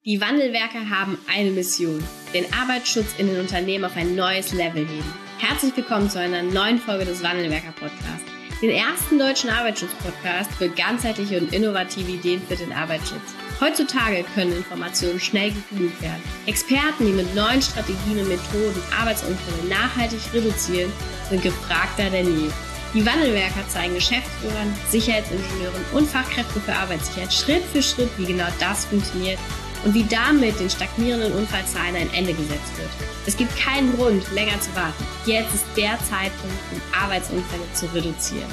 Die Wandelwerker haben eine Mission: den Arbeitsschutz in den Unternehmen auf ein neues Level heben. Herzlich willkommen zu einer neuen Folge des Wandelwerker-Podcasts, den ersten deutschen Arbeitsschutz-Podcast für ganzheitliche und innovative Ideen für den Arbeitsschutz. Heutzutage können Informationen schnell gegoogelt werden. Experten, die mit neuen Strategien und Methoden Arbeitsunfälle nachhaltig reduzieren, sind gefragter denn je. Die Wandelwerker zeigen Geschäftsführern, Sicherheitsingenieuren und Fachkräften für Arbeitssicherheit Schritt für Schritt, wie genau das funktioniert und wie damit den stagnierenden Unfallzahlen ein Ende gesetzt wird. Es gibt keinen Grund, länger zu warten. Jetzt ist der Zeitpunkt, um Arbeitsunfälle zu reduzieren.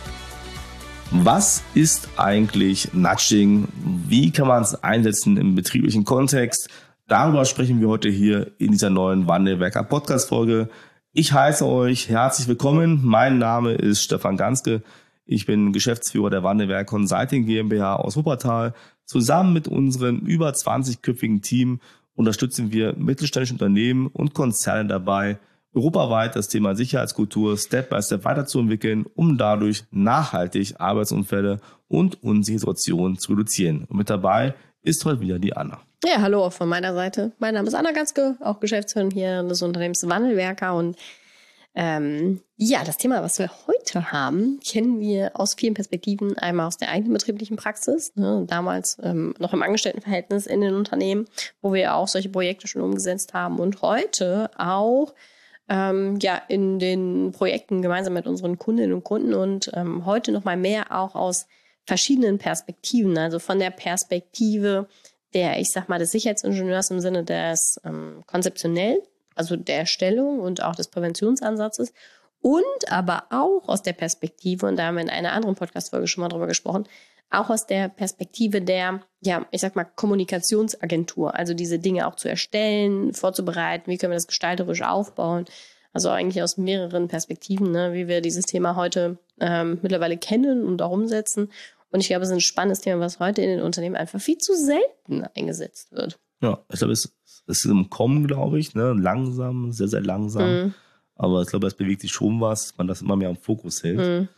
Was ist eigentlich Nudging? Wie kann man es einsetzen im betrieblichen Kontext? Darüber sprechen wir heute hier in dieser neuen Wandelwerker-Podcast-Folge. Ich heiße euch herzlich willkommen. Mein Name ist Stefan Ganske. Ich bin Geschäftsführer der Wandelwerk Consulting GmbH aus Wuppertal. Zusammen mit unserem über 20-köpfigen Team unterstützen wir mittelständische Unternehmen und Konzerne dabei, europaweit das Thema Sicherheitskultur Step by Step weiterzuentwickeln, um dadurch nachhaltig Arbeitsunfälle und unsichere Situationen zu reduzieren. Und mit dabei ist heute wieder die Anna. Ja, hallo auch von meiner Seite. Mein Name ist Anna Ganske, auch Geschäftsführerin hier des Unternehmens Wandelwerker. Und das Thema, was wir heute haben, kennen wir aus vielen Perspektiven. Einmal aus der eigenen betrieblichen Praxis, damals noch im Angestelltenverhältnis in den Unternehmen, wo wir auch solche Projekte schon umgesetzt haben. Und heute auch in den Projekten gemeinsam mit unseren Kundinnen und Kunden. Und heute noch mal mehr auch aus verschiedenen Perspektiven. Also von der Perspektive des Sicherheitsingenieurs im Sinne des konzeptionell, also der Erstellung und auch des Präventionsansatzes, und aber auch aus der Perspektive, und da haben wir in einer anderen Podcast-Folge schon mal drüber gesprochen, auch aus der Perspektive der, Kommunikationsagentur, also diese Dinge auch zu erstellen, vorzubereiten, wie können wir das gestalterisch aufbauen, also eigentlich aus mehreren Perspektiven, wie wir dieses Thema heute mittlerweile kennen und auch umsetzen. Und ich glaube, es ist ein spannendes Thema, was heute in den Unternehmen einfach viel zu selten eingesetzt wird. Ja, ich glaube, es ist im Kommen, glaube ich, langsam, sehr, sehr langsam. Aber ich glaube, es bewegt sich schon was, man das immer mehr im Fokus hält.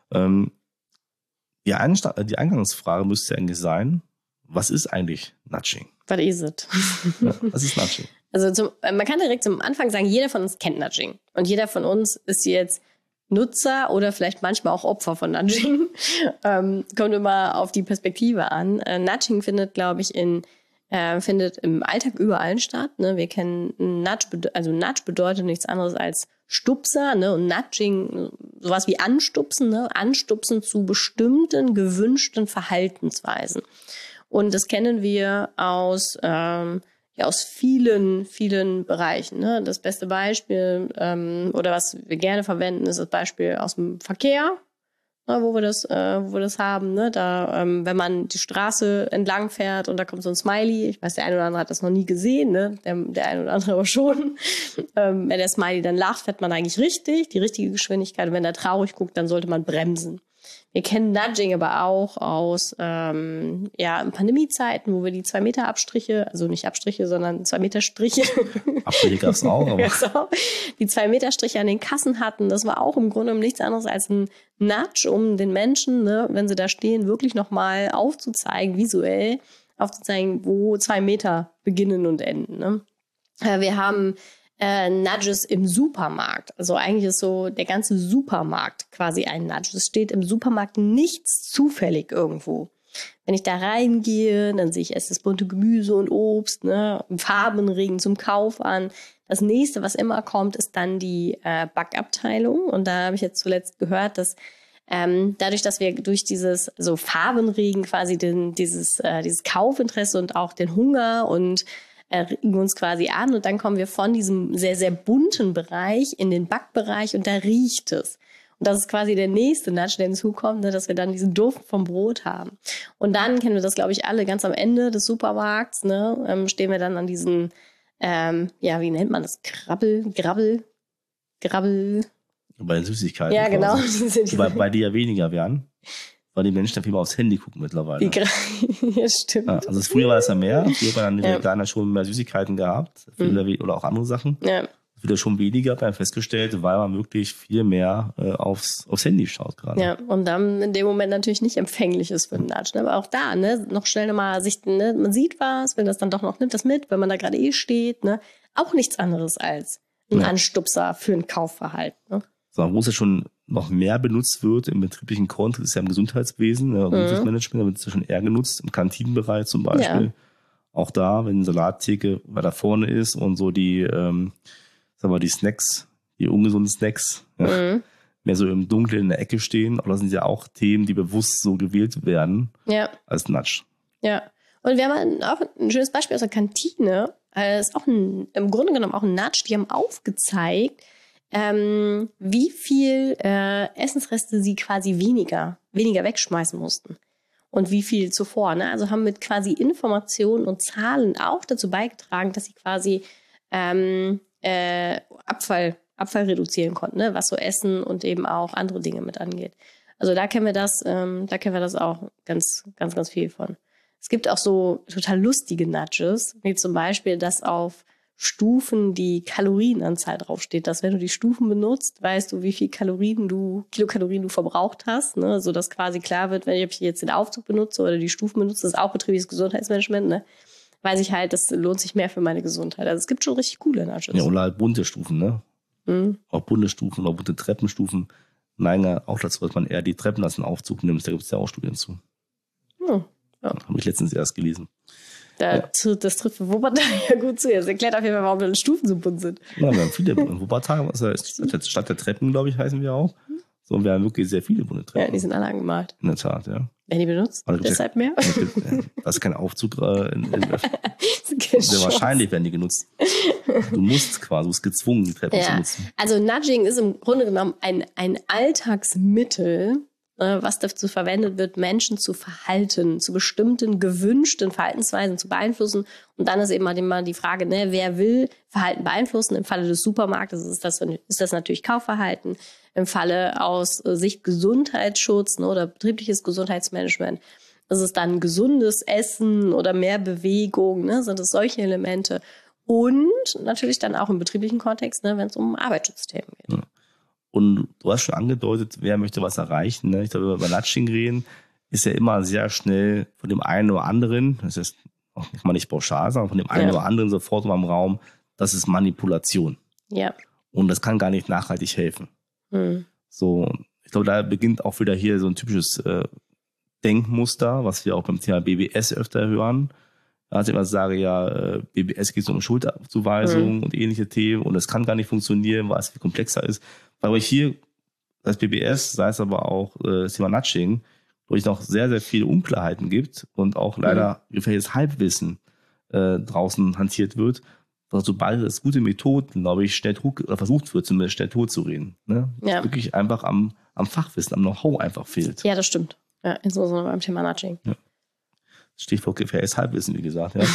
Die Eingangsfrage müsste eigentlich sein, was ist eigentlich Nudging? Was ist es? Ja, was ist Nudging? Also man kann direkt zum Anfang sagen, jeder von uns kennt Nudging. Und jeder von uns ist jetzt Nutzer oder vielleicht manchmal auch Opfer von Nudging. Kommt immer auf die Perspektive an. Nudging findet, glaube ich, findet im Alltag überall statt. Wir kennen Nudge bedeutet nichts anderes als Stupser, und Nudging, sowas wie Anstupsen, Anstupsen zu bestimmten gewünschten Verhaltensweisen. Und das kennen wir aus vielen, vielen Bereichen. Das beste Beispiel oder was wir gerne verwenden, ist das Beispiel aus dem Verkehr, wo wir das haben. Da, wenn man die Straße entlang fährt und da kommt so ein Smiley, ich weiß, der eine oder andere hat das noch nie gesehen, der eine oder andere aber schon. Wenn der Smiley dann lacht, fährt man eigentlich die richtige Geschwindigkeit. Und wenn er traurig guckt, dann sollte man bremsen. Wir kennen Nudging aber auch aus Pandemiezeiten, wo wir die 2-Meter-Abstriche, also nicht Abstriche, sondern 2-Meter-Striche. Abstriche gab es auch. Aber. Die 2-Meter-Striche an den Kassen hatten. Das war auch im Grunde nichts anderes als ein Nudge, um den Menschen, wenn sie da stehen, wirklich nochmal aufzuzeigen, visuell aufzuzeigen, wo 2 Meter beginnen und enden. Wir haben Nudges im Supermarkt. Also eigentlich ist so der ganze Supermarkt quasi ein Nudge. Es steht im Supermarkt nichts zufällig irgendwo. Wenn ich da reingehe, dann sehe ich erst das bunte Gemüse und Obst, Farben regen zum Kauf an. Das nächste, was immer kommt, ist dann die Backabteilung. Und da habe ich jetzt zuletzt gehört, dass dadurch, dass wir durch dieses Farbenregen quasi dieses Kaufinteresse und auch den Hunger und regen uns quasi an, und dann kommen wir von diesem sehr, sehr bunten Bereich in den Backbereich und da riecht es. Und das ist quasi der nächste Nudge, der hinzukommt, dass wir dann diesen Duft vom Brot haben. Und dann kennen wir das, glaube ich, alle ganz am Ende des Supermarkts, stehen wir dann an diesen, wie nennt man das? Grabbel. Bei den Süßigkeiten. Ja, genau. Bei dir ja weniger werden. Weil die Menschen viel mehr aufs Handy gucken mittlerweile. Ja, stimmt. Ja, also früher war es ja mehr. Früher hat man dann in der Kleiner schon mehr Süßigkeiten gehabt. Oder auch andere Sachen. Ja. wieder schon weniger, hat man festgestellt, weil man wirklich viel mehr aufs Handy schaut gerade. Ja, und dann in dem Moment natürlich nicht empfänglich ist für einen Nudge. Ne? Aber auch da, ne, noch schnell nochmal sichten, ne? Man sieht was, wenn das dann doch noch, nimmt das mit, wenn man da gerade steht, ne? Auch nichts anderes als ein Anstupser für ein Kaufverhalten. Ne? So, wo es ja schon noch mehr benutzt wird im betrieblichen Kontext, ist ja im Gesundheitswesen, Gesundheitsmanagement, da wird es ja schon eher genutzt, im Kantinenbereich zum Beispiel. Ja. Auch da, wenn die Salattheke weiter vorne ist und so die die Snacks, die ungesunden Snacks, mehr so im Dunkeln in der Ecke stehen. Aber das sind ja auch Themen, die bewusst so gewählt werden als Nudge. Ja, und wir haben auch ein schönes Beispiel aus der Kantine. Das ist auch im Grunde genommen auch ein Nudge. Die haben aufgezeigt, wie viel Essensreste sie quasi weniger wegschmeißen mussten. Und wie viel zuvor. Ne? Also haben mit quasi Informationen und Zahlen auch dazu beigetragen, dass sie quasi Abfall reduzieren konnten, ne? Was so Essen und eben auch andere Dinge mit angeht. Also da kennen wir das auch ganz, ganz, ganz viel von. Es gibt auch so total lustige Nudges, wie zum Beispiel, dass auf Stufen die Kalorienanzahl draufsteht, dass wenn du die Stufen benutzt, weißt du, wie viel Kilokalorien du verbraucht hast, ne? So dass quasi klar wird, wenn ich jetzt den Aufzug benutze oder die Stufen benutze, das ist auch betriebliches Gesundheitsmanagement, ne? Weiß ich halt, das lohnt sich mehr für meine Gesundheit. Also es gibt schon richtig coole Nudges. Ja, oder halt bunte Stufen, ne? Auch bunte Stufen oder bunte Treppenstufen neigen ja auch dazu, dass man eher die Treppen als einen Aufzug nimmt. Da gibt es ja auch Studien zu. Ja. Habe ich letztens erst gelesen. Das trifft für Wuppertal ja gut zu. Das erklärt auf jeden Fall, warum die Stufen so bunt sind. Ja, wir haben viele in Wuppertal, Stadt der Treppen, glaube ich, heißen wir auch. So, und wir haben wirklich sehr viele bunte Treppen. Ja, die sind alle angemalt. In der Tat, ja. Werden die benutzt? Deshalb mehr? Das ist kein Aufzug. Sehr wahrscheinlich werden die genutzt. Du musst gezwungen, die Treppen zu nutzen. Also Nudging ist im Grunde genommen ein Alltagsmittel, was dazu verwendet wird, Menschen zu Verhalten, zu bestimmten gewünschten Verhaltensweisen zu beeinflussen. Und dann ist eben halt immer die Frage, ne, wer will Verhalten beeinflussen? Im Falle des Supermarktes ist das natürlich Kaufverhalten. Im Falle aus Sicht Gesundheitsschutz, ne, oder betriebliches Gesundheitsmanagement ist es dann gesundes Essen oder mehr Bewegung, ne, sind es solche Elemente. Und natürlich dann auch im betrieblichen Kontext, ne, wenn es um Arbeitsschutzthemen geht. Ja. Und du hast schon angedeutet, wer möchte was erreichen. Ne? Ich glaube, über Nudging reden ist ja immer sehr schnell von dem einen oder anderen, das ist auch nicht pauschal, sondern von dem einen oder anderen sofort im Raum, das ist Manipulation. Ja. Und das kann gar nicht nachhaltig helfen. So, ich glaube, da beginnt auch wieder hier so ein typisches Denkmuster, was wir auch beim Thema BBS öfter hören. Da ich immer sage, BBS geht so um Schuldzuweisung und ähnliche Themen und das kann gar nicht funktionieren, weil es viel komplexer ist. Aber hier, das BBS, sei es aber auch das Thema Nudging, wo es noch sehr, sehr viele Unklarheiten gibt und auch leider gefährliches Halbwissen draußen hantiert wird, sobald es gute Methoden, glaube ich, versucht wird, zumindest schnell tot zu reden. Ne? Ja. Wirklich einfach am Fachwissen, am Know-how einfach fehlt. Ja, das stimmt. Ja, insbesondere beim Thema Nudging. Ja. Stichwort gefährliches Halbwissen, wie gesagt. Ja.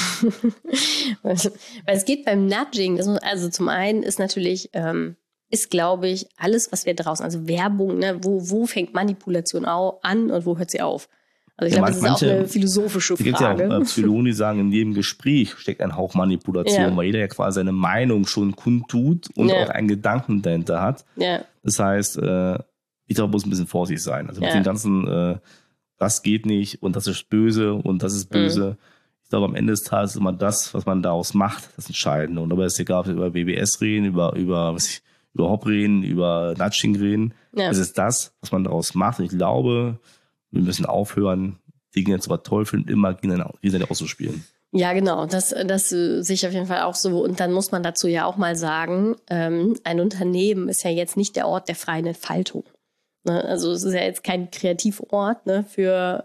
Weil es geht beim Nudging, also zum einen ist natürlich, glaube ich, alles, was wir draußen, also Werbung, ne, wo fängt Manipulation an und wo hört sie auf? Also ich glaube, das ist auch eine philosophische Frage. Es gibt ja auch Psychologen, die sagen, in jedem Gespräch steckt ein Hauch Manipulation, weil jeder ja quasi seine Meinung schon kundtut und auch einen Gedanken dahinter hat. Ja. Das heißt, ich glaube, man muss ein bisschen vorsichtig sein. Also mit den ganzen das geht nicht und das ist böse und das ist böse. Ich glaube, am Ende des Tages ist immer das, was man daraus macht, das Entscheidende. Und dabei ist es egal, ob wir über BBS reden, über Hop reden, über Nudging reden. Ja. Es ist das, was man daraus macht. Und ich glaube, wir müssen aufhören, Dinge zwar toll finden, immer gegen auszuspielen. Ja, genau. Das sehe ich auf jeden Fall auch so. Und dann muss man dazu ja auch mal sagen, ein Unternehmen ist ja jetzt nicht der Ort der freien Entfaltung. Also es ist ja jetzt kein Kreativort, ne, für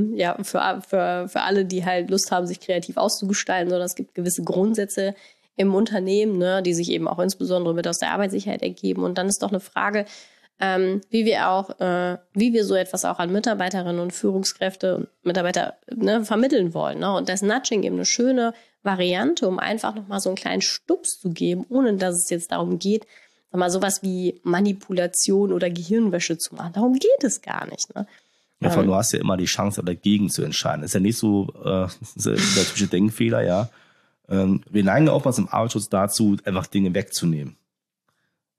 alle, die halt Lust haben, sich kreativ auszugestalten, sondern es gibt gewisse Grundsätze im Unternehmen, ne, die sich eben auch insbesondere mit aus der Arbeitssicherheit ergeben. Und dann ist doch eine Frage, wie wir so etwas auch an Mitarbeiterinnen und Führungskräfte und Mitarbeiter, ne, vermitteln wollen. Ne? Und das Nudging eben eine schöne Variante, um einfach nochmal so einen kleinen Stups zu geben, ohne dass es jetzt darum geht, mal sowas wie Manipulation oder Gehirnwäsche zu machen. Darum geht es gar nicht. Ne? Ja, du hast ja immer die Chance, dagegen zu entscheiden. Das ist ja nicht so der typische Denkfehler, ja. Wir neigen oftmals im Arbeitsschutz dazu, einfach Dinge wegzunehmen.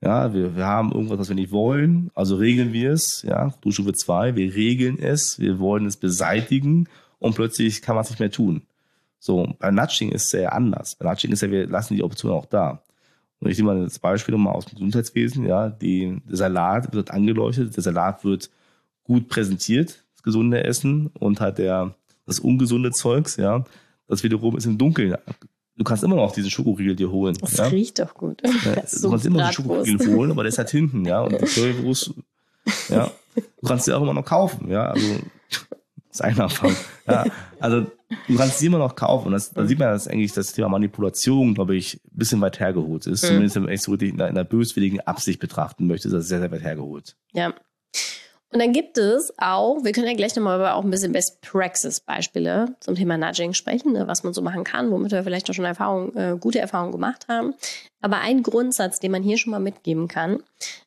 Ja, wir haben irgendwas, was wir nicht wollen, also regeln wir es, ja, Stufe 2, wir regeln es, wir wollen es beseitigen und plötzlich kann man es nicht mehr tun. So, bei Nudging ist es sehr anders. Bei Nudging ist ja, wir lassen die Option auch da. Und ich nehme mal das Beispiel nochmal aus dem Gesundheitswesen, ja, der Salat wird angeleuchtet, der Salat wird gut präsentiert, das gesunde Essen und halt das ungesunde Zeugs, ja, das wiederum ist im Dunkeln. Du kannst immer noch diesen Schokoriegel dir holen. Das ja? riecht doch gut. Ja, du kannst immer noch den Schokoriegel holen, aber der ist halt hinten, ja. Und die Currywurst, ja, du kannst sie auch immer noch kaufen, ja. Also, das ist eine Erfahrung. Ja, also, du kannst sie immer noch kaufen. Und da sieht man, dass eigentlich das Thema Manipulation, glaube ich, ein bisschen weit hergeholt ist. Zumindest wenn man echt so richtig in einer böswilligen Absicht betrachten möchte, ist das sehr, sehr weit hergeholt. Ja. Und dann gibt es auch, wir können ja gleich nochmal über auch ein bisschen Best-Praxis-Beispiele zum Thema Nudging sprechen, ne, was man so machen kann, womit wir vielleicht auch schon gute Erfahrungen gemacht haben. Aber ein Grundsatz, den man hier schon mal mitgeben kann,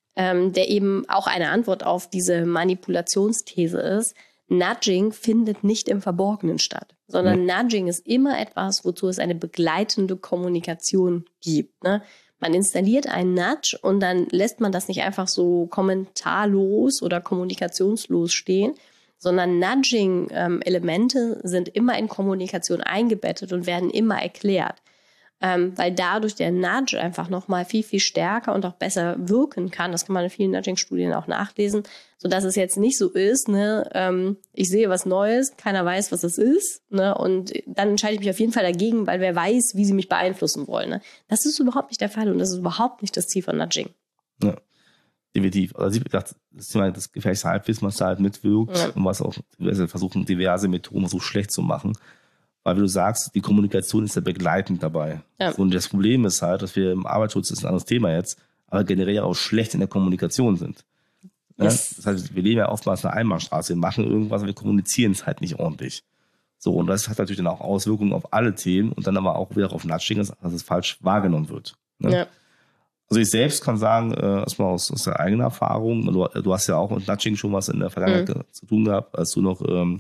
der eben auch eine Antwort auf diese Manipulationsthese ist: Nudging findet nicht im Verborgenen statt, sondern Nudging ist immer etwas, wozu es eine begleitende Kommunikation gibt, ne? Man installiert einen Nudge und dann lässt man das nicht einfach so kommentarlos oder kommunikationslos stehen, sondern Nudging-Elemente sind immer in Kommunikation eingebettet und werden immer erklärt, weil dadurch der Nudge einfach nochmal viel, viel stärker und auch besser wirken kann. Das kann man in vielen Nudging-Studien auch nachlesen, sodass es jetzt nicht so ist, ne, ich sehe was Neues, keiner weiß, was das ist, ne, und dann entscheide ich mich auf jeden Fall dagegen, weil wer weiß, wie sie mich beeinflussen wollen. Ne. Das ist überhaupt nicht der Fall und das ist überhaupt nicht das Ziel von Nudging. Ja, definitiv. Also ich dachte, das ist immer das gefährliche Halbwissen, was da halt mitwirkt und was auch versuchen, diverse Methoden so schlecht zu machen. Weil, wie du sagst, die Kommunikation ist ja begleitend dabei. Ja. Und das Problem ist halt, dass wir im Arbeitsschutz, das ist ein anderes Thema jetzt, aber generell auch schlecht in der Kommunikation sind. Yes. Ja? Das heißt, wir leben ja oftmals eine Einbahnstraße, wir machen irgendwas, aber wir kommunizieren es halt nicht ordentlich. So, und das hat natürlich dann auch Auswirkungen auf alle Themen und dann aber auch wieder auf Nudging, dass es falsch wahrgenommen wird. Ne? Ja. Also ich selbst kann sagen, erstmal aus der eigenen Erfahrung, du hast ja auch mit Nudging schon was in der Vergangenheit zu tun gehabt, als du noch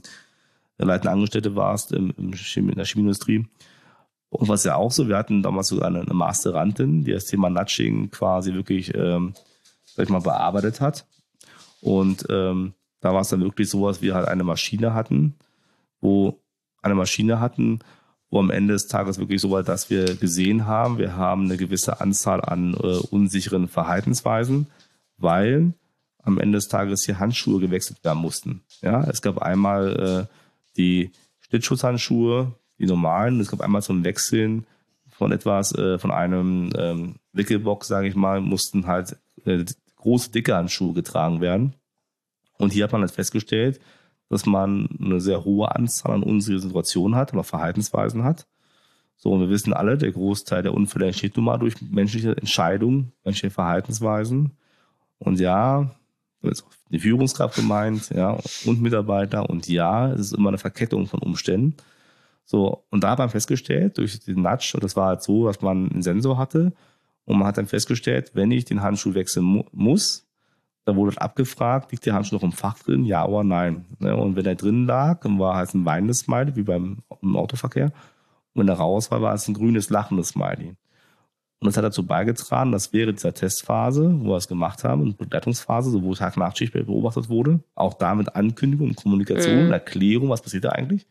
leitende Angestellte warst in der Chemieindustrie. Und was ja auch so, wir hatten damals sogar eine Masterandin, die das Thema Nudging quasi wirklich, sag ich mal, bearbeitet hat. Und da war es dann wirklich sowas, wie halt eine Maschine hatten, wo am Ende des Tages wirklich so war, dass wir gesehen haben, wir haben eine gewisse Anzahl an unsicheren Verhaltensweisen, weil am Ende des Tages hier Handschuhe gewechselt werden mussten. Ja, es gab einmal die Schlittschutzhandschuhe, die normalen. Es gab einmal zum Wechseln von von einem Wickelbox, sage ich mal, mussten halt große, dicke Handschuhe getragen werden. Und hier hat man halt festgestellt, dass man eine sehr hohe Anzahl an unsicheren Situationen hat oder Verhaltensweisen hat. So, und wir wissen alle, der Großteil der Unfälle entsteht nun mal durch menschliche Entscheidungen, menschliche Verhaltensweisen. Und ja, da ist auch die Führungskraft gemeint, ja, und Mitarbeiter. Und ja, es ist immer eine Verkettung von Umständen. So, und da hat man festgestellt, durch den Nudge, und das war halt so, dass man einen Sensor hatte, und man hat dann festgestellt, wenn ich den Handschuh wechseln muss, dann wurde abgefragt, liegt der Handschuh noch im Fach drin, ja oder nein. Und wenn er drin lag, dann war halt ein weinendes Smiley, wie im Autoverkehr. Und wenn er raus war, war es ein grünes, lachendes Smiley. Und das hat dazu beigetragen, dass während dieser Testphase, wo wir es gemacht haben, und Begleitungsphase, wo Tag- und Nachtschicht beobachtet wurde, auch da mit Ankündigung, Kommunikation, Erklärung, was passiert da eigentlich,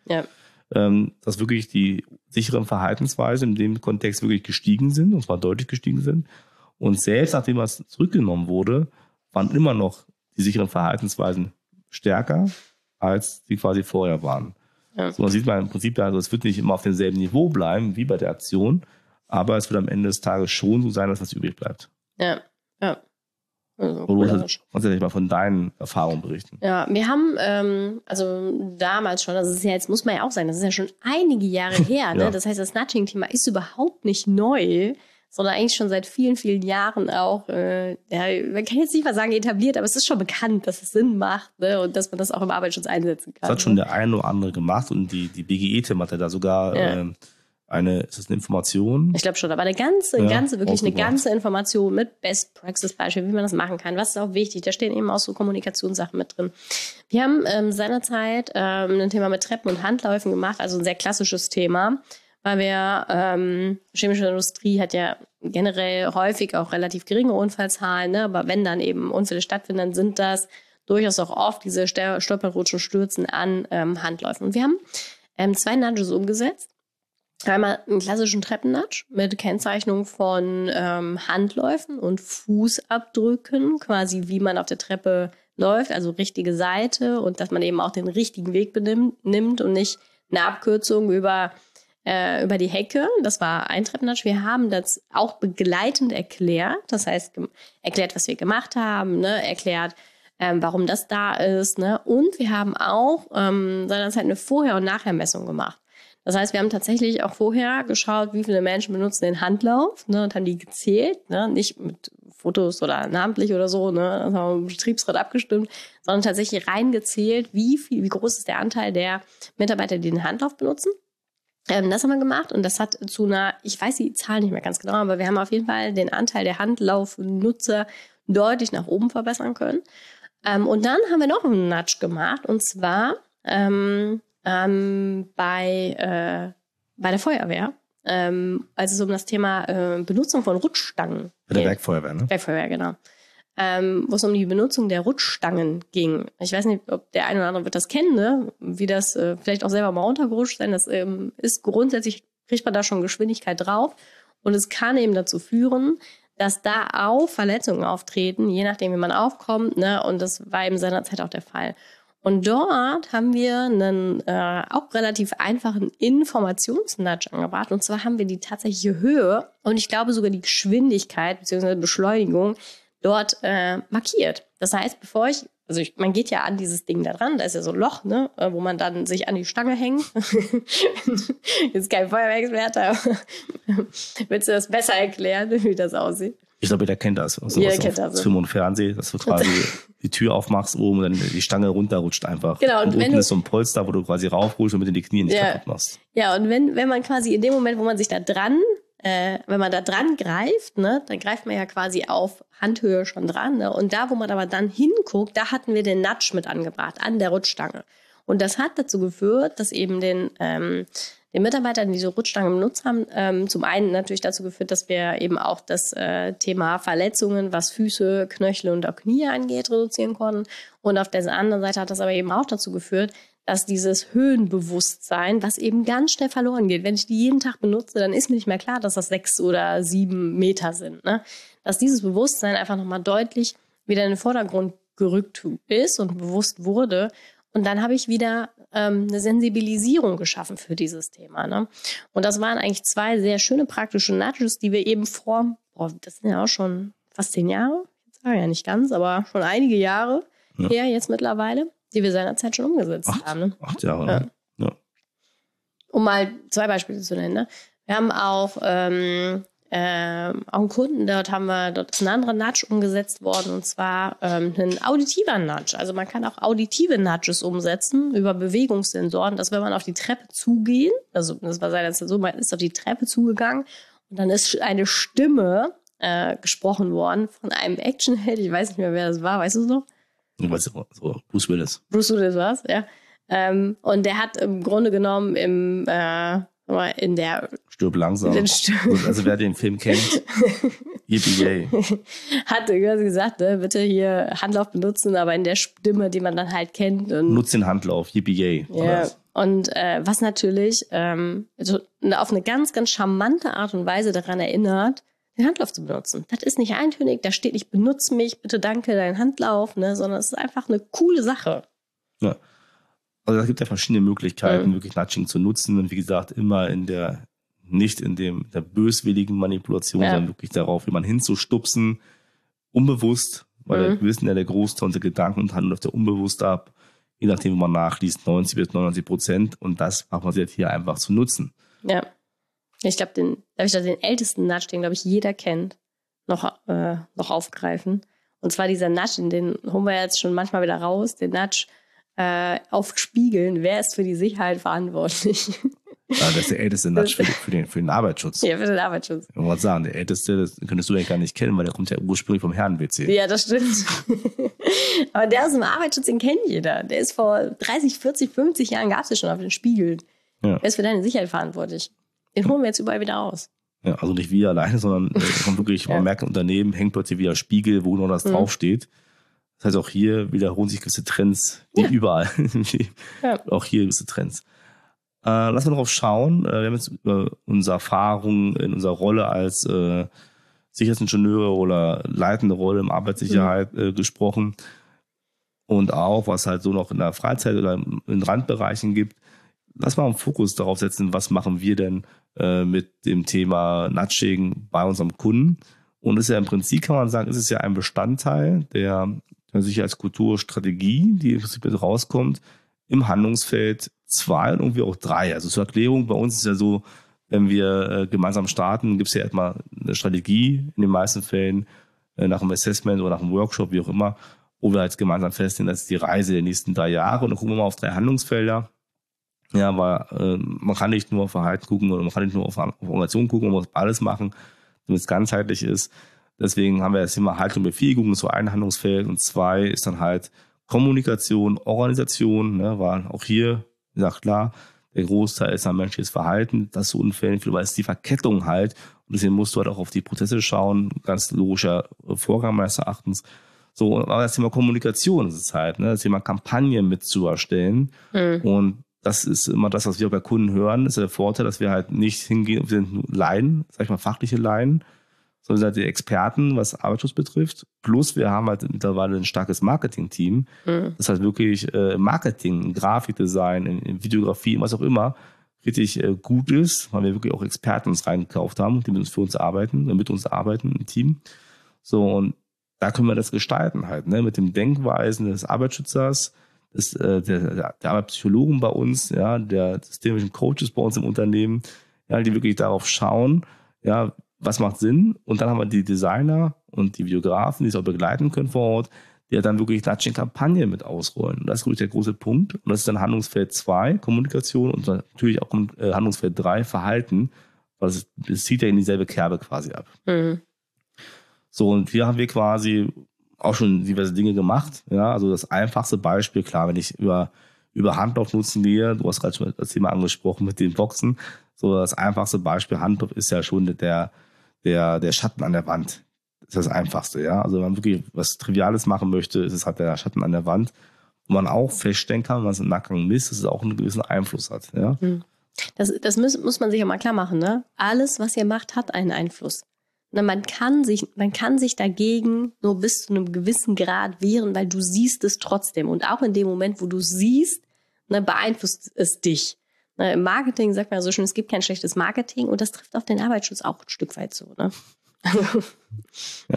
dass wirklich die sicheren Verhaltensweisen in dem Kontext wirklich gestiegen sind, und zwar deutlich gestiegen sind. Und selbst nachdem was zurückgenommen wurde, waren immer noch die sicheren Verhaltensweisen stärker, als die quasi vorher waren. Ja. So, man sieht man im Prinzip, also es wird nicht immer auf demselben Niveau bleiben wie bei der Aktion, aber es wird am Ende des Tages schon so sein, dass was übrig bleibt. Ja, ja. Also, du kannst ja nicht mal von deinen Erfahrungen berichten. Ja, wir haben, also damals schon, also es ist ja jetzt, muss man ja auch sagen, das ist ja schon einige Jahre her, ne? Das heißt, das Nudging-Thema ist überhaupt nicht neu, sondern eigentlich schon seit vielen, vielen Jahren auch, man kann jetzt nicht mal sagen etabliert, aber es ist schon bekannt, dass es Sinn macht, ne? Und dass man das auch im Arbeitsschutz einsetzen kann. Das hat schon der eine oder andere gemacht und die BGE-Team hat ja da sogar ist das eine Information? Ich glaube schon, aber eine ganze Information mit Best-Praxis-Beispielen, wie man das machen kann. Was ist auch wichtig? Da stehen eben auch so Kommunikationssachen mit drin. Wir haben seinerzeit ein Thema mit Treppen und Handläufen gemacht, also ein sehr klassisches Thema, weil wir, chemische Industrie hat ja generell häufig auch relativ geringe Unfallzahlen, ne? Aber wenn dann eben Unfälle stattfinden, dann sind das durchaus auch oft diese Stolpern, Rutschen, Stürzen an Handläufen. Und wir haben 2 Nudges umgesetzt. Einmal einen klassischen Treppennudge mit Kennzeichnung von Handläufen und Fußabdrücken, quasi wie man auf der Treppe läuft, also richtige Seite und dass man eben auch den richtigen Weg nimmt und nicht eine Abkürzung über die Hecke. Das war ein Treppennudge. Wir haben das auch begleitend erklärt, das heißt erklärt, was wir gemacht haben, ne? Erklärt, warum das da ist, ne? Und wir haben auch seinerzeit eine Vorher- und Nachher-Messung gemacht. Das heißt, wir haben tatsächlich auch vorher geschaut, wie viele Menschen benutzen den Handlauf, ne, und haben die gezählt, ne, nicht mit Fotos oder namentlich oder so, ne, das haben wir im Betriebsrat abgestimmt, sondern tatsächlich reingezählt, wie groß ist der Anteil der Mitarbeiter, die den Handlauf benutzen. Das haben wir gemacht und das hat zu einer, ich weiß die Zahl nicht mehr ganz genau, aber wir haben auf jeden Fall den Anteil der Handlaufnutzer deutlich nach oben verbessern können. Und dann haben wir noch einen Nudge gemacht und zwar bei der Feuerwehr, als es um das Thema Benutzung von Rutschstangen bei der Werkfeuerwehr, ne? Werkfeuerwehr, genau. Wo es um die Benutzung der Rutschstangen ging. Ich weiß nicht, ob der eine oder andere wird das kennen, ne? Wie das vielleicht auch selber mal runtergerutscht sein. Das ist grundsätzlich, kriegt man da schon Geschwindigkeit drauf. Und es kann eben dazu führen, dass da auch Verletzungen auftreten, je nachdem, wie man aufkommt, ne? Und das war eben seinerzeit auch der Fall. Und dort haben wir einen auch relativ einfachen Informationsnudge angebracht. Und zwar haben wir die tatsächliche Höhe und ich glaube sogar die Geschwindigkeit bzw. Beschleunigung dort markiert. Das heißt, man geht ja an dieses Ding da dran, da ist ja so ein Loch, ne, wo man dann sich an die Stange hängt. Jetzt kein Feuerwehrexperte, aber willst du das besser erklären, wie das aussieht? Ich glaube, jeder kennt das. Also jeder kennt das. Film und Fernsehen, dass du quasi die Tür aufmachst oben und dann die Stange runterrutscht einfach. Genau. Und unten ist so ein Polster, wo du quasi raufholst und mit in die Knie nicht kaputt machst. Ja, und wenn man quasi in dem Moment, wo man sich da dran, wenn man da dran greift, ne, dann greift man ja quasi auf Handhöhe schon dran. Ne? Und da, wo man aber dann hinguckt, da hatten wir den Nudge mit angebracht, an der Rutschstange. Und das hat dazu geführt, dass eben den Mitarbeitern, die diese Rutschstange benutzt haben, zum einen natürlich dazu geführt, dass wir eben auch das Thema Verletzungen, was Füße, Knöchel und auch Knie angeht, reduzieren konnten. Und auf der anderen Seite hat das aber eben auch dazu geführt, dass dieses Höhenbewusstsein, was eben ganz schnell verloren geht, wenn ich die jeden Tag benutze, dann ist mir nicht mehr klar, dass das 6 oder 7 Meter sind. Ne? Dass dieses Bewusstsein einfach nochmal deutlich wieder in den Vordergrund gerückt ist und bewusst wurde. Und dann habe ich wieder eine Sensibilisierung geschaffen für dieses Thema. Ne? Und das waren eigentlich 2 sehr schöne praktische Nudges, die wir eben das sind ja auch schon fast 10 Jahre, ich sage ja nicht ganz, aber schon einige Jahre her jetzt mittlerweile, die wir seinerzeit schon umgesetzt haben. Ne? 8 Jahre. Ja. Um mal 2 Beispiele zu nennen. Ne? Wir haben auch einen Kunden, dort ist ein anderer Nudge umgesetzt worden, und zwar ein auditiver Nudge. Also man kann auch auditive Nudges umsetzen über Bewegungssensoren, dass wenn man auf die Treppe zugehen, also das war seinerzeit so, man ist auf die Treppe zugegangen und dann ist eine Stimme gesprochen worden von einem Actionheld, ich weiß nicht mehr, wer das war, weißt du es noch? So, Bruce Willis. Bruce Willis war es, ja. Und der hat im Grunde genommen in der Stirb langsam. Also wer den Film kennt, yippie-yay. Hat quasi gesagt, ne, bitte hier Handlauf benutzen, aber in der Stimme, die man dann halt kennt. Und nutzt den Handlauf, yippie-yay. Ja. Und was natürlich auf eine ganz, ganz charmante Art und Weise daran erinnert, den Handlauf zu benutzen. Das ist nicht eintönig, da steht nicht, benutze mich, bitte danke, deinen Handlauf, ne, sondern es ist einfach eine coole Sache. Ja. Also es gibt ja verschiedene Möglichkeiten, wirklich Nudging zu nutzen. Und wie gesagt, immer nicht in der böswilligen Manipulation, sondern wirklich darauf, jemanden hinzustupsen, unbewusst, weil wir wissen ja, der Großteil unserer Gedanken und Handlung läuft ja unbewusst ab, je nachdem, wie man nachliest, 90-99%. Und das macht man sich jetzt hier einfach zu nutzen. Ja. Ich glaube, den ältesten Nudge, den, glaube ich, jeder kennt, noch aufgreifen. Und zwar dieser Nudge, den holen wir jetzt schon manchmal wieder raus, den Nudge auf Spiegeln, wer ist für die Sicherheit verantwortlich? Ja, das ist der älteste Nudge für den Arbeitsschutz. Ja, für den Arbeitsschutz. Ich wollte sagen, der älteste, das könntest du ja gar nicht kennen, weil der kommt ja ursprünglich vom Herren-WC. Ja, das stimmt. Aber der aus dem Arbeitsschutz, den kennt jeder. Der ist vor 30, 40, 50 Jahren, gab es ja schon auf den Spiegeln. Ja. Wer ist für deine Sicherheit verantwortlich? Den holen wir jetzt überall wieder aus. Ja, also nicht wir alleine, sondern man wirklich, man merkt, im Unternehmen hängt plötzlich wieder Spiegel, wo noch das draufsteht. Das heißt, auch hier wiederholen sich gewisse Trends, wie überall. Auch hier gewisse Trends. Lass mal darauf schauen. Wir haben jetzt über unsere Erfahrungen in unserer Rolle als Sicherheitsingenieure oder leitende Rolle im Arbeitssicherheit gesprochen. Und auch, was halt so noch in der Freizeit oder in Randbereichen gibt. Lass mal einen Fokus darauf setzen, was machen wir denn mit dem Thema Nudging bei unserem Kunden. Und es ist ja im Prinzip, kann man sagen, ist es ja ein Bestandteil der Sicherheitskulturstrategie, die im Prinzip mit rauskommt, im Handlungsfeld 2 und irgendwie auch 3. Also zur Erklärung, bei uns ist ja so, wenn wir gemeinsam starten, gibt es ja erstmal eine Strategie, in den meisten Fällen nach einem Assessment oder nach einem Workshop, wie auch immer, wo wir halt gemeinsam festlegen, das ist die Reise der nächsten 3 Jahre und dann gucken wir mal auf 3 Handlungsfelder. Ja, weil man kann nicht nur auf Verhalten gucken oder man kann nicht nur auf Organisation gucken, man muss alles machen, damit es ganzheitlich ist. Deswegen haben wir das Thema Haltung und Befähigung, das ist so ein Handlungsfeld und 2 ist dann halt Kommunikation, Organisation, ne, weil auch hier, wie gesagt, klar, der Großteil ist dann menschliches Verhalten, das zu Unfällen führt, weil es die Verkettung halt und deswegen musst du halt auch auf die Prozesse schauen, ganz logischer Vorgang meines Erachtens. So, aber das Thema Kommunikation ist es halt, ne, das Thema Kampagnen mit zu erstellen und das ist immer das, was wir bei Kunden hören. Das ist der Vorteil, dass wir halt nicht hingehen, wir sind nur Laien, sag ich mal fachliche Laien, sondern wir sind halt die Experten, was Arbeitsschutz betrifft. Plus wir haben halt mittlerweile ein starkes Marketing-Team, das halt wirklich Marketing, Grafikdesign, in Videografie, was auch immer, richtig gut ist, weil wir wirklich auch Experten uns reingekauft haben, die mit uns für uns arbeiten, mit uns arbeiten im Team. So, und da können wir das gestalten halt, ne, mit den Denkweisen des Arbeitsschützers, der Arbeitspsychologen bei uns, ja, der systemischen Coaches bei uns im Unternehmen, ja, die wirklich darauf schauen, ja, was macht Sinn? Und dann haben wir die Designer und die Videografen, die es auch begleiten können vor Ort, die dann wirklich Nudging-Kampagnen mit ausrollen. Und das ist wirklich der große Punkt. Und das ist dann Handlungsfeld 2, Kommunikation und natürlich auch Handlungsfeld 3, Verhalten, weil es zieht ja in dieselbe Kerbe quasi ab. So, und hier haben wir quasi auch schon diverse Dinge gemacht. Ja, also das einfachste Beispiel, klar, wenn ich über Handlauf nutzen gehe, du hast gerade schon das Thema angesprochen mit den Boxen, so das einfachste Beispiel Handlauf ist ja schon der Schatten an der Wand. Das ist das Einfachste, ja. Also wenn man wirklich was Triviales machen möchte, ist es halt der Schatten an der Wand, wo man auch feststellen kann, wenn man es im Nachgang misst, dass es auch einen gewissen Einfluss hat, ja. Das muss man sich auch mal klar machen, ne? Alles, was ihr macht, hat einen Einfluss. Man kann sich dagegen nur bis zu einem gewissen Grad wehren, weil du siehst es trotzdem. Und auch in dem Moment, wo du siehst, ne, beeinflusst es dich. Ne, im Marketing sagt man so schön, es gibt kein schlechtes Marketing und das trifft auf den Arbeitsschutz auch ein Stück weit so. Ne? Ja.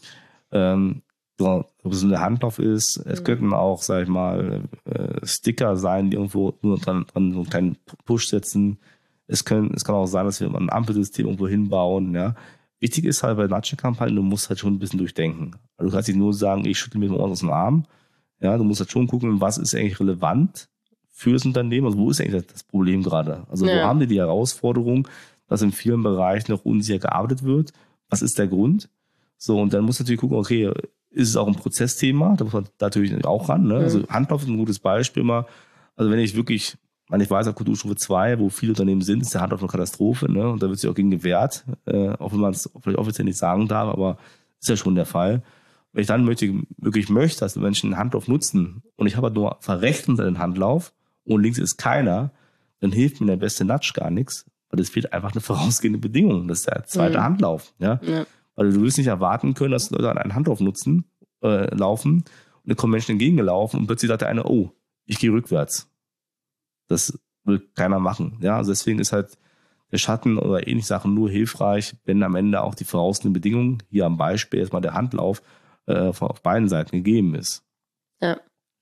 Ob es ein Handlauf ist, es könnten auch, sag ich mal, Sticker sein, die irgendwo nur dran so einen kleinen Push setzen. Es kann auch sein, dass wir ein Ampelsystem irgendwo hinbauen, ja. Wichtig ist halt bei Nudging-Kampagnen, du musst halt schon ein bisschen durchdenken. Also du kannst nicht nur sagen, ich schüttle mir den Ohren aus dem Arm. Ja, du musst halt schon gucken, was ist eigentlich relevant für das Unternehmen, also wo ist eigentlich das Problem gerade? Also wo haben wir die Herausforderung, dass in vielen Bereichen noch unsicher gearbeitet wird? Was ist der Grund? So, und dann musst du natürlich gucken, okay, ist es auch ein Prozessthema? Da muss man natürlich auch ran, ne? Also Handlauf ist ein gutes Beispiel mal. Also wenn ich wirklich, ich weiß, auf Kulturstufe 2, wo viele Unternehmen sind, ist der Handlauf eine Katastrophe, ne? Und da wird sich auch gegen gewehrt, auch wenn man es vielleicht offiziell nicht sagen darf, aber ist ja schon der Fall. Wenn ich dann wirklich möchte, dass die Menschen den Handlauf nutzen und ich habe nur verrecht unter den Handlauf und links ist keiner, dann hilft mir der beste Nudge gar nichts, weil es fehlt einfach eine vorausgehende Bedingung. Das ist der zweite Handlauf, ja? Weil du willst nicht erwarten können, dass Leute an einen Handlauf laufen und dann kommen Menschen entgegengelaufen und plötzlich sagt der eine, oh, ich gehe rückwärts. Das will keiner machen. Ja, also deswegen ist halt der Schatten oder ähnliche Sachen nur hilfreich, wenn am Ende auch die vorausgehenden Bedingungen, hier am Beispiel erstmal der Handlauf, auf beiden Seiten gegeben ist. Ja.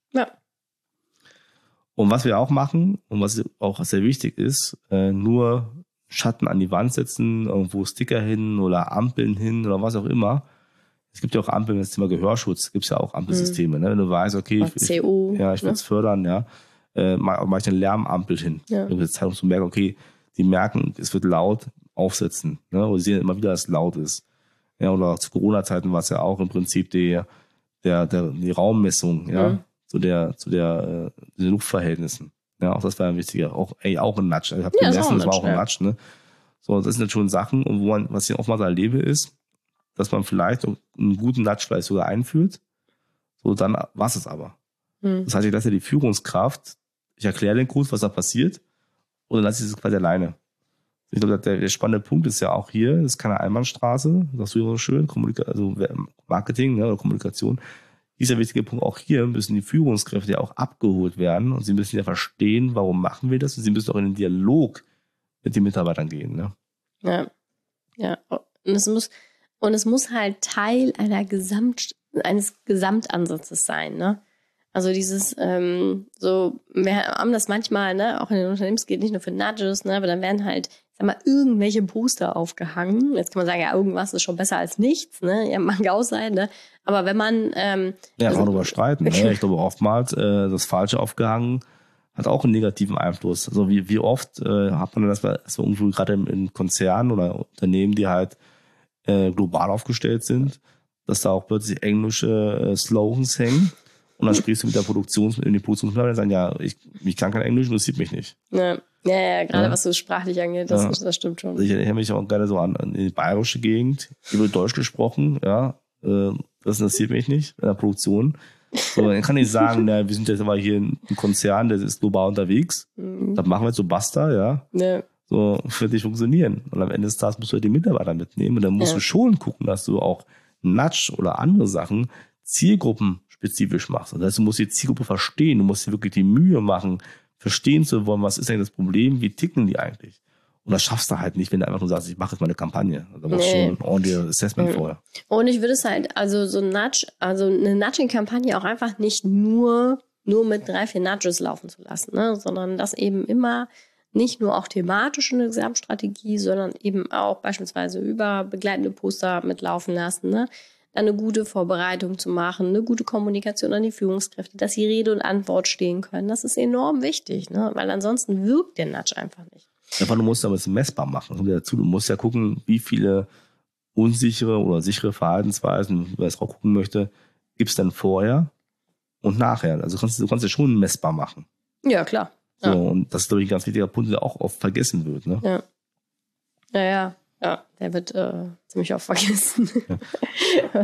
Und was wir auch machen und was auch sehr wichtig ist, nur Schatten an die Wand setzen, irgendwo Sticker hin oder Ampeln hin oder was auch immer. Es gibt ja auch Ampeln, das Thema Gehörschutz, gibt es ja auch Ampelsysteme. Ne? Wenn du weißt, okay, ich will es fördern, ja, mach ich eine Lärmampel hin. Ja. Um zu merken, okay, die merken, es wird laut, aufsetzen. Ne? Und sie sehen immer wieder, dass es laut ist. Ja, oder zu Corona-Zeiten war es ja auch im Prinzip die Raummessung, ja, zu den Luftverhältnissen. Ja, auch das war ein wichtiger, auch ein Nudge. Ich habe gemessen, das war auch ein Nudge, ne? So, das sind schon Sachen, und was ich oftmals erlebe, ist, dass man vielleicht einen guten Nudge vielleicht sogar einführt. So, dann war es aber. Das heißt, ich lasse die Führungskraft, ich erkläre den kurz, was da passiert, und dann lasse ich es quasi alleine. Ich glaube, der spannende Punkt ist ja auch hier, das ist keine Einbahnstraße, sagst du ja so schön, also Marketing, ne, oder Kommunikation. Dieser wichtige Punkt, auch hier müssen die Führungskräfte ja auch abgeholt werden, und sie müssen ja verstehen, warum machen wir das, und sie müssen auch in den Dialog mit den Mitarbeitern gehen. Ne? Ja. Und es muss halt Teil eines Gesamtansatzes sein, ne? Also dieses, wir haben das manchmal, ne, auch in den Unternehmen, es geht nicht nur für Nudges, ne, aber dann werden halt, sag mal, irgendwelche Poster aufgehangen. Jetzt kann man sagen, ja, irgendwas ist schon besser als nichts, ne, ja, mag auch sein, ne, aber wenn man... kann man darüber streiten, ne? Ich glaube, oftmals das Falsche aufgehangen hat auch einen negativen Einfluss. Also wie oft hat man das, dass wir irgendwo gerade in Konzernen oder Unternehmen, die halt global aufgestellt sind, dass da auch plötzlich englische Slogans hängen. Und dann sprichst du mit den Produktionsmitarbeitern und sagen, ja, ich kann kein Englisch, interessiert mich nicht. Ja, gerade was so sprachlich angeht, das stimmt schon. Ich erinnere mich auch gerne so an die bayerische Gegend, hier wird Deutsch gesprochen, ja, das interessiert mich nicht in der Produktion. So, dann kann ich sagen, wir sind jetzt aber hier ein Konzern, der ist global unterwegs, das machen wir jetzt so basta, ja. So, wird nicht funktionieren. Und am Ende des Tages musst du halt die Mitarbeiter mitnehmen, und dann musst du schon gucken, dass du auch Nudge oder andere Sachen zielgruppenspezifisch machst. Das heißt, du musst die Zielgruppe verstehen, du musst dir wirklich die Mühe machen, verstehen zu wollen, was ist eigentlich das Problem, wie ticken die eigentlich. Und das schaffst du halt nicht, wenn du einfach nur sagst, ich mache jetzt mal eine Kampagne. Da brauchst du schon ein ordentliches Assessment vorher. Und ich würde es halt, also so eine Nudging-Kampagne auch einfach nicht nur mit 3-4 Nudges laufen zu lassen, ne? Sondern das eben immer nicht nur auch thematisch in der Gesamtstrategie, sondern eben auch beispielsweise über begleitende Poster mitlaufen lassen, ne? Dann eine gute Vorbereitung zu machen, eine gute Kommunikation an die Führungskräfte, dass sie Rede und Antwort stehen können. Das ist enorm wichtig, ne? Weil ansonsten wirkt der Nudge einfach nicht. Ja, du musst aber es messbar machen. Du musst ja gucken, wie viele unsichere oder sichere Verhaltensweisen, wer es auch gucken möchte, gibt es denn vorher und nachher. Also du kannst ja schon messbar machen. Ja, klar. So, und das ist, glaube ich, ein ganz wichtiger Punkt, der auch oft vergessen wird. Ne? Ja, der wird ziemlich oft vergessen. Ja.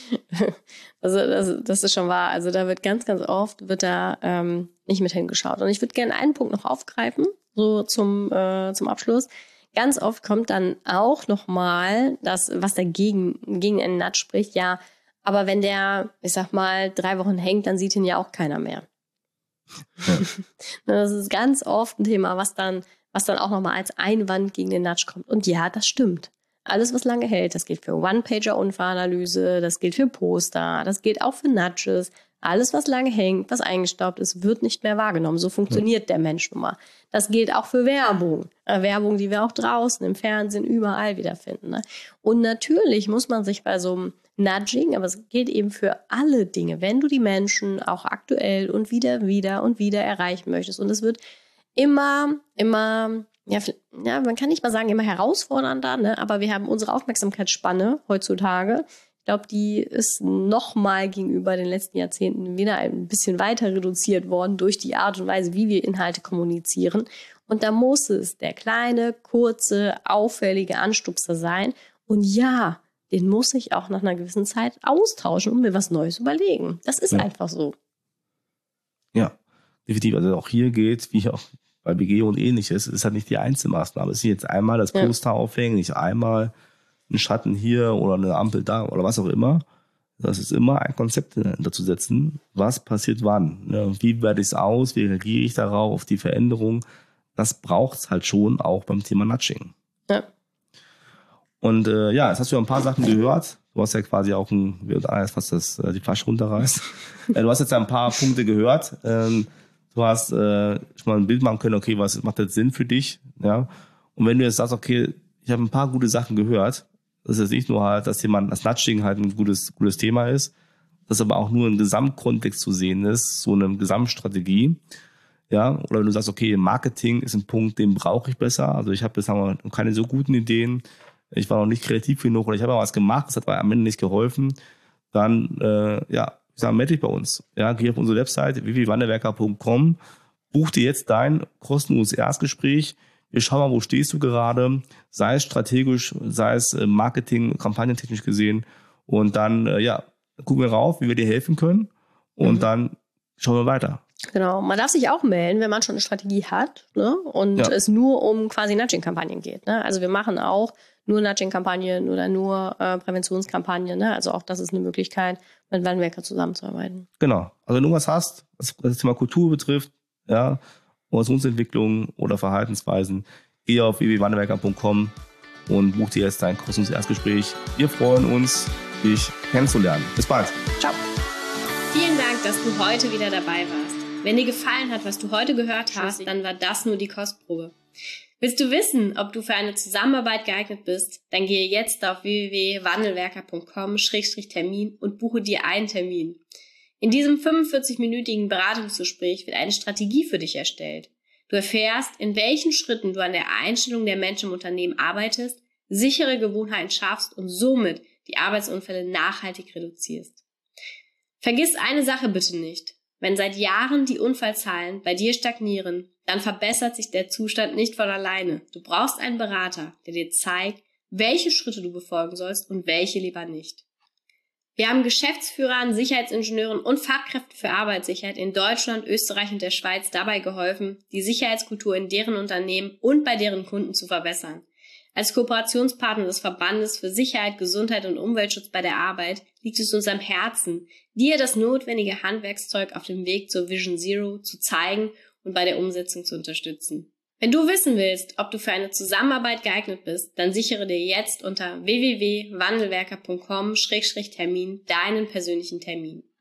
Also das ist schon wahr. Also da wird ganz, ganz oft nicht mit hingeschaut. Und ich würde gerne einen Punkt noch aufgreifen, so zum Abschluss. Ganz oft kommt dann auch nochmal das, was gegen einen Nudge spricht. Ja, aber wenn der, ich sag mal, 3 Wochen hängt, dann sieht ihn ja auch keiner mehr. Ja. Das ist ganz oft ein Thema, was dann auch nochmal als Einwand gegen den Nudge kommt. Und ja, das stimmt. Alles, was lange hält, das gilt für One-Pager-Unfallanalyse, das gilt für Poster, das gilt auch für Nudges. Alles, was lange hängt, was eingestaubt ist, wird nicht mehr wahrgenommen. So funktioniert der Mensch nun mal. Das gilt auch für Werbung. Werbung, die wir auch draußen, im Fernsehen, überall wiederfinden. Ne? Und natürlich muss man sich bei so einem Nudging, aber es gilt eben für alle Dinge, wenn du die Menschen auch aktuell und wieder erreichen möchtest. Und es wird immer, man kann nicht mal sagen, immer herausfordernder, ne? Aber wir haben unsere Aufmerksamkeitsspanne heutzutage. Ich glaube, die ist nochmal gegenüber den letzten Jahrzehnten wieder ein bisschen weiter reduziert worden durch die Art und Weise, wie wir Inhalte kommunizieren. Und da muss es der kleine, kurze, auffällige Anstupser sein. Und ja, den muss ich auch nach einer gewissen Zeit austauschen und mir was Neues überlegen. Das ist einfach so. Ja, definitiv. Also auch hier geht, wie auch bei BG und ähnliches, ist halt nicht die Einzelmaßnahme. Es ist nicht jetzt einmal das Poster aufhängen, nicht einmal ein Schatten hier oder eine Ampel da oder was auch immer. Das ist immer ein Konzept dazu setzen. Was passiert wann? Wie werde ich es aus? Wie reagiere ich darauf, auf die Veränderung? Das braucht es halt schon auch beim Thema Nudging. Ja. Und jetzt hast du ja ein paar Sachen gehört. Du hast ja quasi auch die Flasche runterreißt. Du hast jetzt ein paar Punkte gehört. Du hast schon mal ein Bild machen können, okay, was macht jetzt Sinn für dich? Ja. Und wenn du jetzt sagst, okay, ich habe ein paar gute Sachen gehört, das ist jetzt nicht nur halt, dass das Nudging halt ein gutes Thema ist, das aber auch nur im Gesamtkontext zu sehen ist, so eine Gesamtstrategie. Ja, oder wenn du sagst, okay, Marketing ist ein Punkt, den brauche ich besser. Also ich habe bisher noch keine so guten Ideen. Ich war noch nicht kreativ genug oder ich habe auch was gemacht, das hat am Ende nicht geholfen. Dann, melde dich bei uns. Ja, geh auf unsere Website www.wandelwerker.com, buch dir jetzt dein kostenloses Erstgespräch. wir schauen mal, wo stehst du gerade, sei es strategisch, sei es Marketing, kampagnentechnisch gesehen. Und dann, gucken wir rauf, wie wir dir helfen können. Und dann schauen wir weiter. Genau, man darf sich auch melden, wenn man schon eine Strategie hat, ne? Und es nur um quasi Nudging-Kampagnen geht. Ne? Also wir machen auch nur Nudging-Kampagnen oder nur Präventionskampagnen. Ne? Also auch das ist eine Möglichkeit, mit Wandelwerker zusammenzuarbeiten. Genau, also wenn du was hast, was das Thema Kultur betrifft, ja, Organisationsentwicklung oder Verhaltensweisen, geh auf www.wandelwerker.com und buch dir jetzt dein kostenloses Erstgespräch. Wir freuen uns, dich kennenzulernen. Bis bald. Ciao. Vielen Dank, dass du heute wieder dabei warst. Wenn dir gefallen hat, was du heute gehört hast, dann war das nur die Kostprobe. Willst du wissen, ob du für eine Zusammenarbeit geeignet bist? Dann gehe jetzt auf www.wandelwerker.com/Termin und buche dir einen Termin. In diesem 45-minütigen Beratungsgespräch wird eine Strategie für dich erstellt. Du erfährst, in welchen Schritten du an der Einstellung der Menschen im Unternehmen arbeitest, sichere Gewohnheiten schaffst und somit die Arbeitsunfälle nachhaltig reduzierst. Vergiss eine Sache bitte nicht. Wenn seit Jahren die Unfallzahlen bei dir stagnieren, dann verbessert sich der Zustand nicht von alleine. Du brauchst einen Berater, der dir zeigt, welche Schritte du befolgen sollst und welche lieber nicht. Wir haben Geschäftsführern, Sicherheitsingenieuren und Fachkräften für Arbeitssicherheit in Deutschland, Österreich und der Schweiz dabei geholfen, die Sicherheitskultur in deren Unternehmen und bei deren Kunden zu verbessern. Als Kooperationspartner des Verbandes für Sicherheit, Gesundheit und Umweltschutz bei der Arbeit liegt es uns am Herzen, dir das notwendige Handwerkszeug auf dem Weg zur Vision Zero zu zeigen und bei der Umsetzung zu unterstützen. Wenn du wissen willst, ob du für eine Zusammenarbeit geeignet bist, dann sichere dir jetzt unter www.wandelwerker.com/Termin deinen persönlichen Termin.